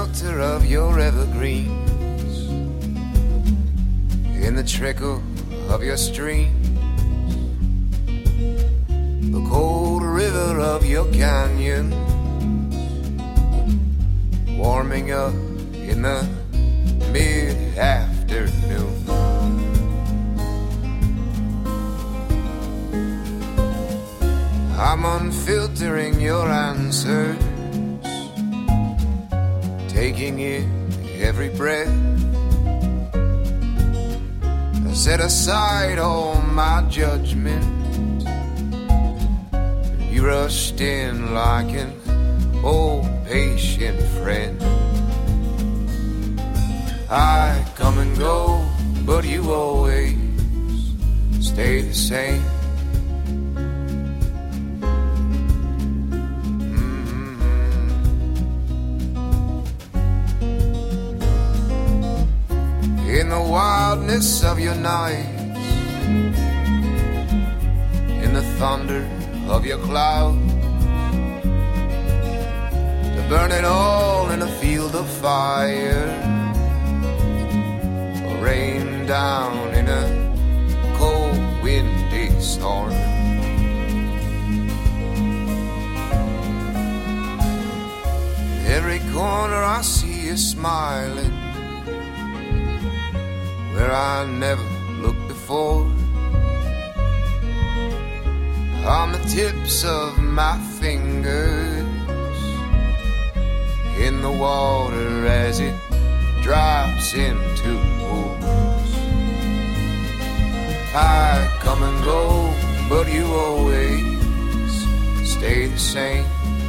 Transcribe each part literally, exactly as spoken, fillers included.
shelter of your evergreens, in the trickle of your stream, the cold river of your canyon, warming up in the mid-afternoon. I'm unfiltering your answers, taking in every breath. I set aside all my judgment. You rushed in like an old patient friend. I come and go, but you always stay the same. In the wildness of your nights, in the thunder of your cloud, to burn it all in a field of fire, or rain down in a cold windy storm. Every corner I see you smiling, where I never looked before, on the tips of my fingers, in the water as it drops into pools. I come and go, but you always stay the same.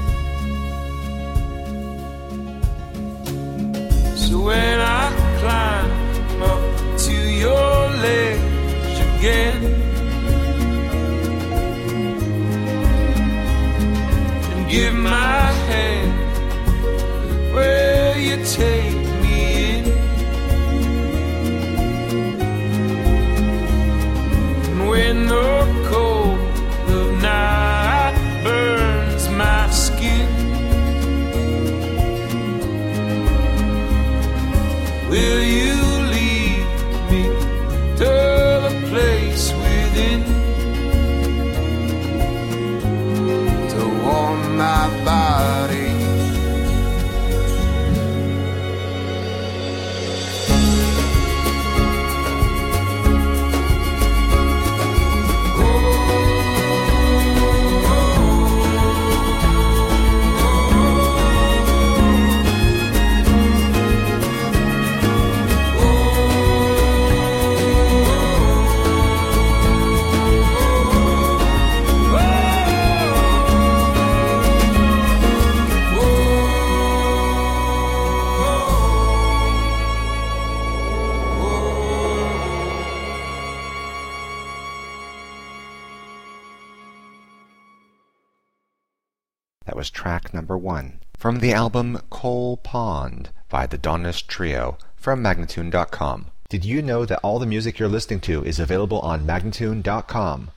So when I climb up to your ledge again and give my hand where you take me in, and when the cold of night burns my skin, will you to the place within to warm my body? That was track number one from the album Coal Pond by the Dawnist Trio from Magnatune dot com. Did you know that all the music you're listening to is available on Magnatune dot com?